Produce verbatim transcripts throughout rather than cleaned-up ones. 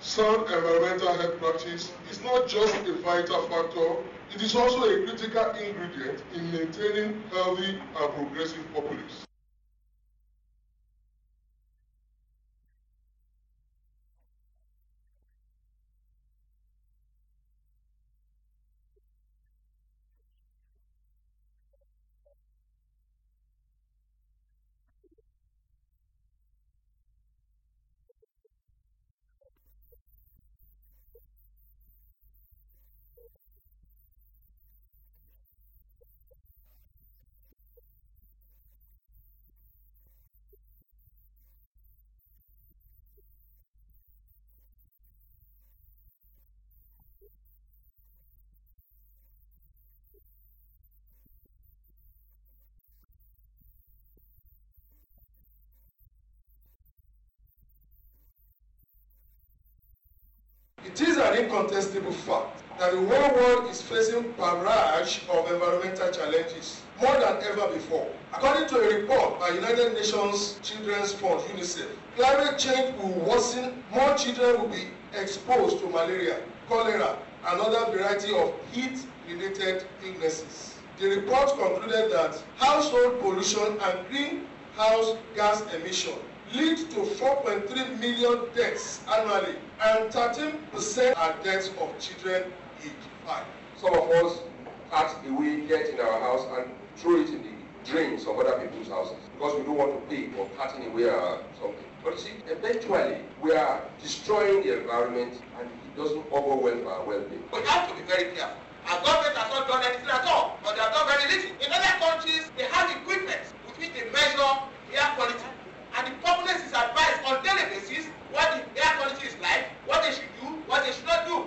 Sound environmental health practice is not just a vital factor, it is also a critical ingredient in maintaining healthy and progressive populations. It is an incontestable fact that the whole world is facing a barrage of environmental challenges more than ever before. According to a report by United Nations Children's Fund, UNICEF, climate change will worsen, more children will be exposed to malaria, cholera, and other variety of heat-related illnesses. The report concluded that household pollution and greenhouse gas emission lead to four point three million deaths annually, and thirteen percent are deaths of children aged five. Some of us pack away dirt in our house and throw it in the drains of other people's houses because we don't want to pay for carting away our something. But you see, eventually we are destroying the environment and it doesn't augur well for our well-being. We have to be very careful. Our government has not done anything at all, but they have done very little. In other countries, they have equipment with which they measure air quality. And the populace is advised on daily basis what the air quality is like, what they should do, what they should not do.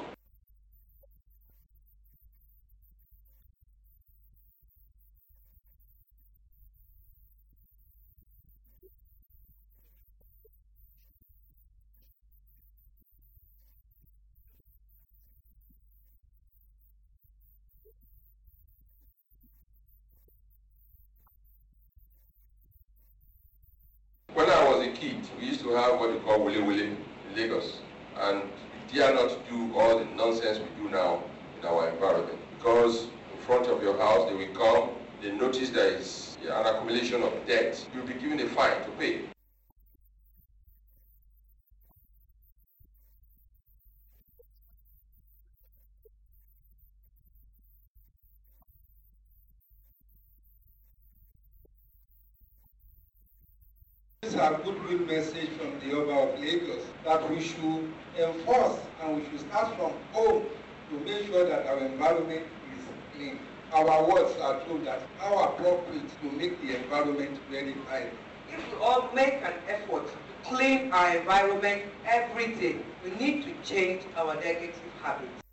When I was a kid, we used to have what we call Wili Wili in Lagos, and we dare not do all the nonsense we do now in our environment. Because in front of your house, they will come, they notice there is an accumulation of debt, you'll be given a fine to pay. This is a goodwill message from the Oba of Lagos that we should enforce and we should start from home to make sure that our environment is clean. Our words are true that how appropriate to make the environment very fine. If we all make an effort to clean our environment every day, we need to change our negative habits.